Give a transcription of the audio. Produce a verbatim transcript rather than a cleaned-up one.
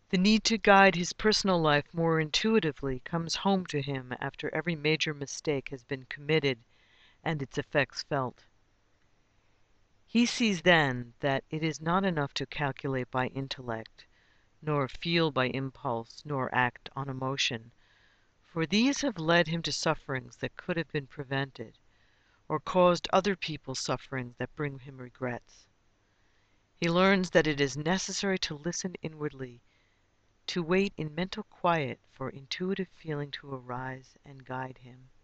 The need to guide his personal life more intuitively comes home to him after every major mistake has been committed and its effects felt. He sees then that it is not enough to calculate by intellect, nor feel by impulse, nor act on emotion, for these have led him to sufferings that could have been prevented, or caused other people sufferings that bring him regrets. He learns that it is necessary to listen inwardly, to wait in mental quiet for intuitive feeling to arise and guide him.